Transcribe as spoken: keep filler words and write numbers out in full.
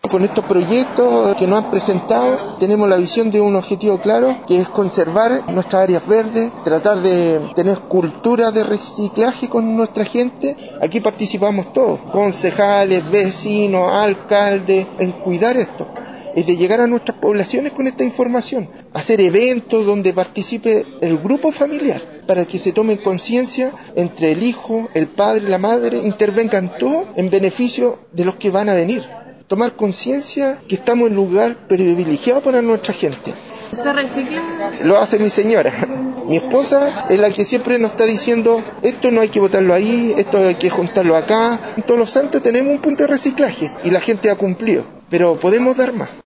Con estos proyectos que nos han presentado tenemos la visión de un objetivo claro, que es conservar nuestras áreas verdes, tratar de tener cultura de reciclaje con nuestra gente. Aquí participamos todos, concejales, vecinos, alcaldes, en cuidar esto. Es de llegar a nuestras poblaciones con esta información, hacer eventos donde participe el grupo familiar, para que se tomen conciencia entre el hijo, el padre, la madre, intervengan todos en beneficio de los que van a venir. Tomar conciencia que estamos en un lugar privilegiado para nuestra gente. ¿Se recicla? Lo hace mi señora. Mi esposa es la que siempre nos está diciendo, esto no hay que botarlo ahí, esto hay que juntarlo acá. En Todos los Santos tenemos un punto de reciclaje y la gente ha cumplido, pero podemos dar más.